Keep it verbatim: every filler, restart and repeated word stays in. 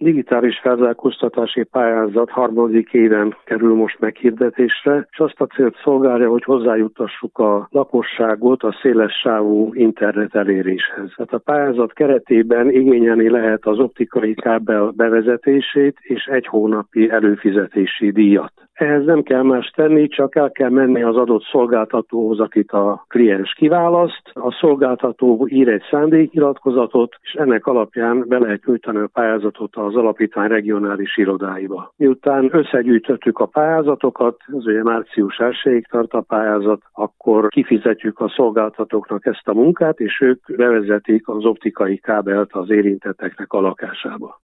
digitális felzárkóztatási pályázat harmadik éven kerül most meghirdetésre, és azt a célt szolgálja, hogy hozzájuttassuk a lakosságot a szélessávú internet eléréshez. Tehát a pályázat keretében igényelni lehet az optikai kábel bevezetését és egy hónapi előfizetési díjat. Ehhez nem kell más tenni, csak el kell menni az adott szolgáltatóhoz, akit a kliens kiválaszt. A szolgáltató ír egy szándéknyilatkozatot, és ennek alapján be lehet nyújtani a pályázatot az alapítvány regionális irodáiba. Miután összegyűjtöttük a pályázatokat, ez ugye március elsejéig tart a pályázat, akkor kifizetjük a szolgáltatóknak ezt a munkát, és ők bevezetik az optikai kábelt az érintetteknek a lakásába.